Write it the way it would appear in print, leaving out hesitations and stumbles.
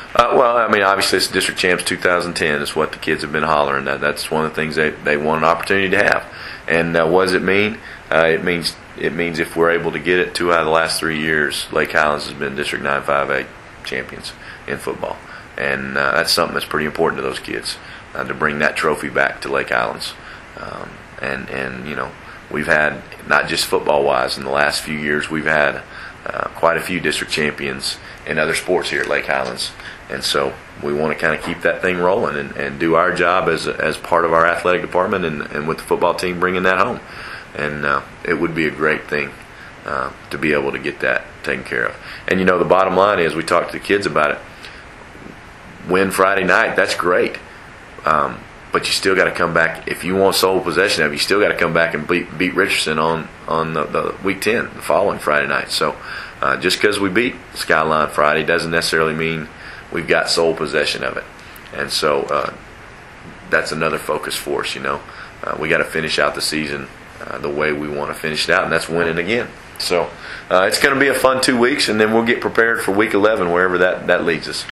Well, I mean, obviously, it's District Champs 2010. It's what the kids have been hollering. That's one of the things they want an opportunity to have. And what does it mean? It means if we're able to get it 2 out of the last 3 years, Lake Highlands has been District 9-5A champions in football, and that's something that's pretty important to those kids to bring that trophy back to Lake Highlands. And we've had, not just football wise, in the last few years, we've had quite a few district champions in other sports here at Lake Highlands. And so we want to kind of keep that thing rolling and do our job as part of our athletic department and with the football team bringing that home. And it would be a great thing to be able to get that taken care of. And, the bottom line is, we talked to the kids about it. Win Friday night, that's great. But you still got to come back. If you want sole possession of it, you still got to come back and beat Richardson on the week 10, the following Friday night. So just because we beat Skyline Friday doesn't necessarily mean we've got sole possession of it. And so that's another focus for us. We got to finish out the season the way we want to finish it out, and that's winning again. So it's going to be a fun 2 weeks, and then we'll get prepared for week 11, wherever that leads us.